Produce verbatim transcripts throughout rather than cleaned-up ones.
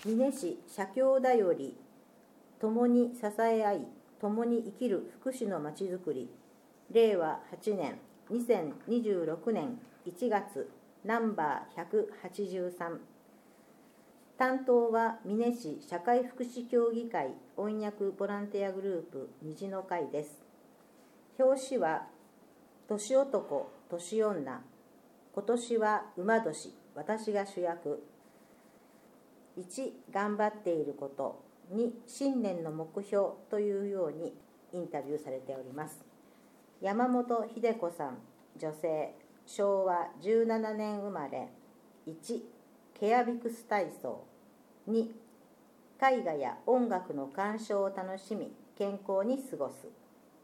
美祢市社協だより共に支え合い共に生きる福祉のまちづくりれいわはちねんにせんにじゅうろくねんいちがつナンバーひゃくはちじゅうさん。担当は美祢市社会福祉協議会音訳ボランティアグループ虹の会です。表紙は年男年女、今年は馬年、私が主役。いち頑張っていること、に新年の目標というようにインタビューされております。山本秀子さん、女性、しょうわじゅうななねん生まれ。いちケアビクス体操。に絵画や音楽の鑑賞を楽しみ健康に過ごす。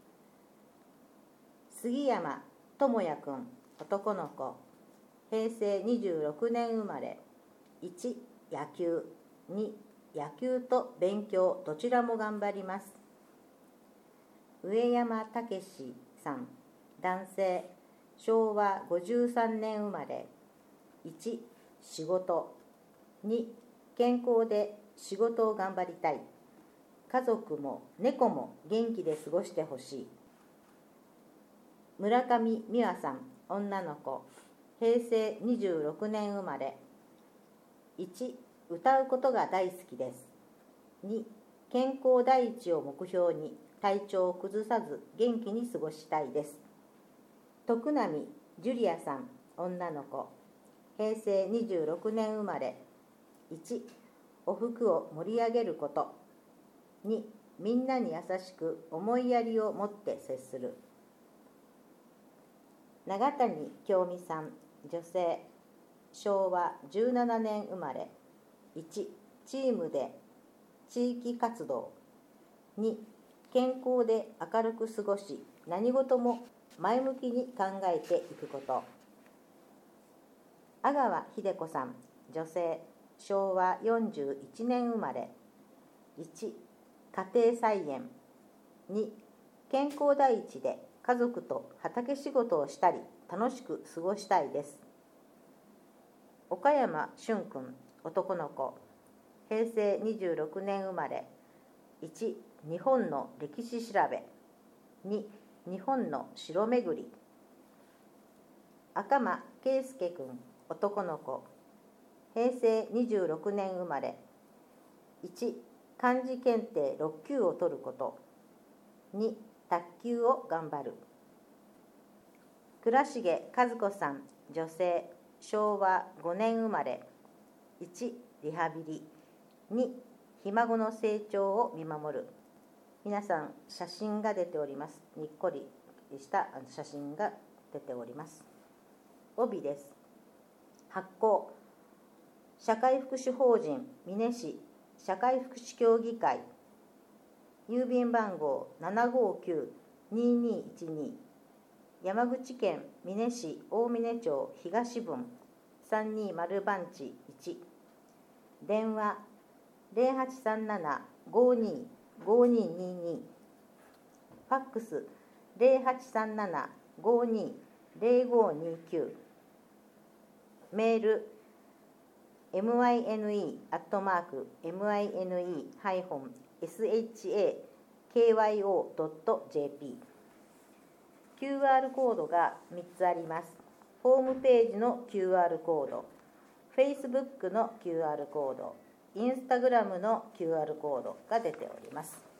杉山智也くん、男の子、へいせいにじゅうろくねん生まれ。いち野球。に野球と勉強どちらも頑張ります。上山武さん、男性、しょうわごじゅうさんねん生まれ。いち仕事。に健康で仕事を頑張りたい。家族も猫も元気で過ごしてほしい。村上美和さん、女の子、へいせいにじゅうろくねん生まれ。いち歌うことが大好きです。に健康第一を目標に体調を崩さず元気に過ごしたいです。徳波ジュリアさん、女の子、へいせいにじゅうろくねん生まれ。いちお服を盛り上げること。にみんなに優しく思いやりを持って接する。長谷京美さん、女性、しょうわじゅうななねん生まれ。いちチームで地域活動。に健康で明るく過ごし何事も前向きに考えていくこと。阿川秀子さん、女性、しょうわよんじゅういちねん生まれ。いち家庭菜園。に健康第一で家族と畑仕事をしたり楽しく過ごしたいです。岡山俊君、男の子、へいせいにじゅうろくねん生まれ。いち日本の歴史調べ。に日本の城巡り。赤間圭介君、男の子、へいせいにじゅうろくねん生まれ。いち漢字検定ろっきゅうを取ること。に卓球を頑張る。倉重和子さん、女性、しょうわごねん生まれ。いちリハビリ。にひ孫の成長を見守る。皆さん写真が出ております。にっこりした写真が出ております。帯です。発行社会福祉法人美祢市社会福祉協議会、郵便番号 ななごーきゅうにーにーいちにー、山口県美祢市大峰町東分さんにーまる番地いち、電話ゼロはちさんなな ごーにー ごーにーにーにー、ファックスゼロはちさんなな ごーにー ゼロごーにーきゅう、メール エムワイエヌイー アットマーク エムワイエヌイー ハイフン エスエイチエーケーワイオー ドット ジェーピー。 キューアール コードがみっつあります。ホームページの キューアール コード、 Facebook の キューアール コード、Instagram の キューアール コードが出ております。